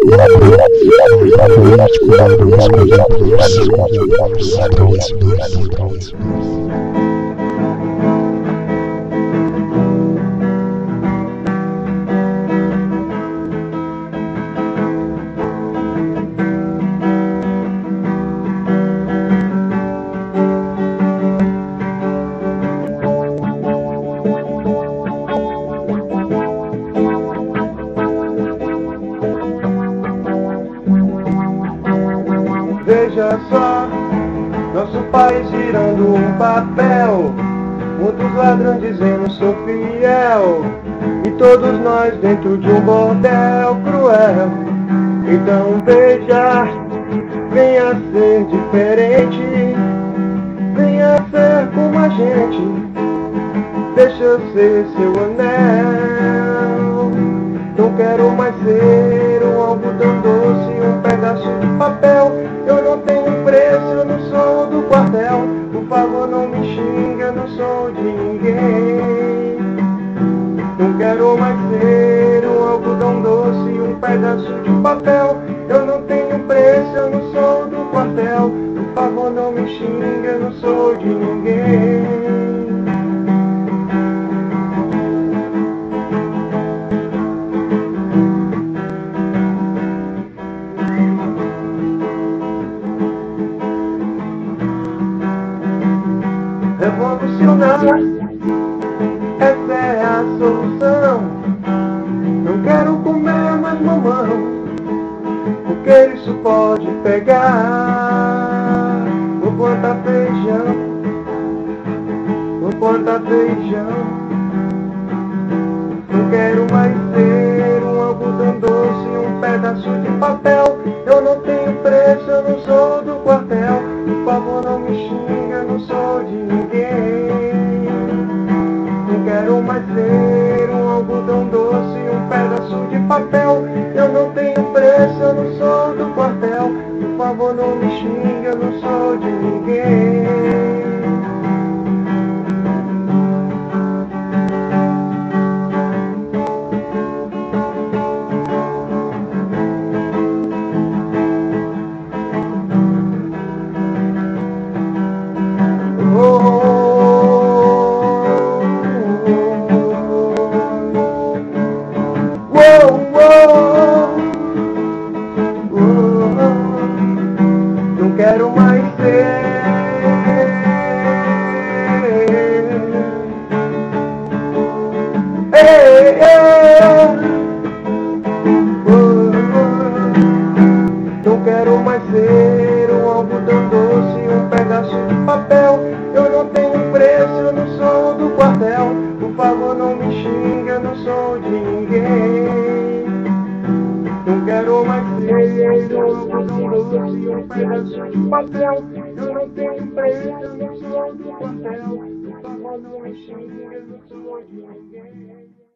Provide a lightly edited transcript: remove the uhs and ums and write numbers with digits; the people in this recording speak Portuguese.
Veja só, nosso país virando um papel, muitos ladrões dizendo sou fiel, e todos nós dentro de um bordel cruel. Então veja, venha ser diferente, venha ser como a gente, deixa eu ser seu anel. Não quero mais ser um algodão doce, um pedaço de papel. Eu não tenho preço, eu não sou do quartel. Por favor não me xinga, eu não sou de ninguém. Não quero mais ser um algodão doce, um pedaço de papel. Eu não tenho preço, eu não sou do quartel. Por favor não me xinga, eu não sou de ninguém. Revolucionar, essa é a solução. Não quero comer mais mamão, porque isso pode pegar. Vou plantar feijão, vou plantar feijão. Não quero mais ser um algodão doce, um pedaço de papel. Eu não tenho preço, eu não sou do quartel. Por favor não me xinga, eu não sou de ninguém. Não quero mais ser um algodão doce, um pedaço de papel. Eu não tenho preço, eu não sou do quartel. Por favor não me xinga, eu não sou de ninguém. Não quero mais ser Não quero mais ser um algodão doce, um pedaço de papel. Eu não tenho preço, eu não sou do quartel. Por favor não me xinga, eu não sou de ninguém. Não quero mais ser um algodão doce, um pedaço de papel. Eu não tenho preço, eu não sou do quartel. Por favor não me xinga, eu não sou de ninguém.